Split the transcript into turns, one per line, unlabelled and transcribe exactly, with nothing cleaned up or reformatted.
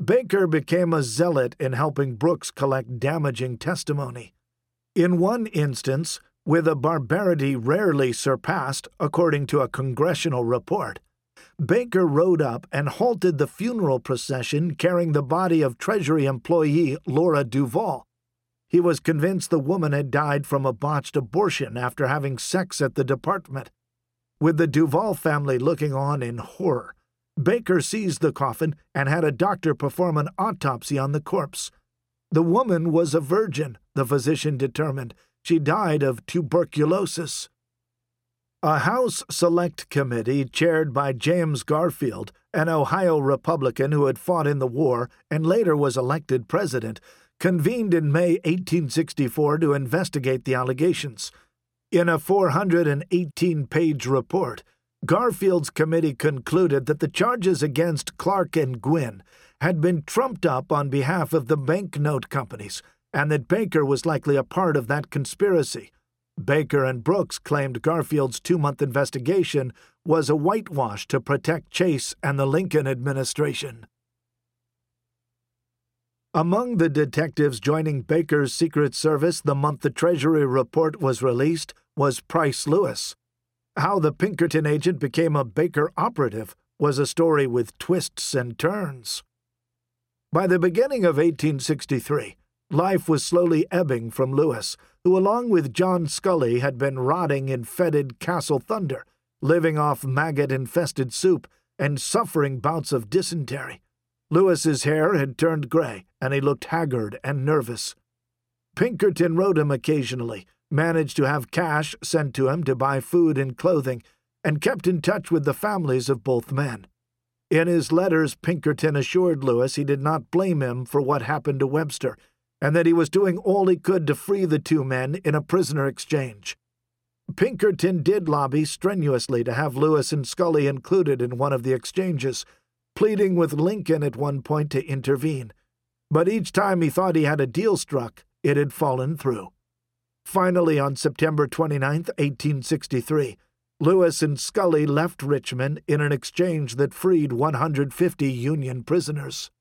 Baker became a zealot in helping Brooks collect damaging testimony. In one instance, with a barbarity rarely surpassed, according to a congressional report, Baker rode up and halted the funeral procession carrying the body of Treasury employee Laura Duval. He was convinced the woman had died from a botched abortion after having sex at the department. With the Duval family looking on in horror, Baker seized the coffin and had a doctor perform an autopsy on the corpse. The woman was a virgin, the physician determined. She died of tuberculosis. A House Select Committee chaired by James Garfield, an Ohio Republican who had fought in the war and later was elected president, convened in May eighteen sixty-four to investigate the allegations. In a four hundred eighteen page report, Garfield's committee concluded that the charges against Clark and Gwynn had been trumped up on behalf of the banknote companies, and that Baker was likely a part of that conspiracy. Baker and Brooks claimed Garfield's two-month investigation was a whitewash to protect Chase and the Lincoln administration. Among the detectives joining Baker's Secret Service the month the Treasury report was released was Price Lewis. How the Pinkerton agent became a Baker operative was a story with twists and turns. By the beginning of eighteen sixty-three, life was slowly ebbing from Lewis, who along with John Scully had been rotting in fetid Castle Thunder, living off maggot-infested soup and suffering bouts of dysentery. Lewis's hair had turned gray, and he looked haggard and nervous. Pinkerton wrote him occasionally, managed to have cash sent to him to buy food and clothing, and kept in touch with the families of both men. In his letters, Pinkerton assured Lewis he did not blame him for what happened to Webster, and that he was doing all he could to free the two men in a prisoner exchange. Pinkerton did lobby strenuously to have Lewis and Scully included in one of the exchanges, pleading with Lincoln at one point to intervene. But each time he thought he had a deal struck, it had fallen through. Finally, on September twenty-ninth, eighteen sixty-three, Lewis and Scully left Richmond in an exchange that freed one hundred fifty Union prisoners.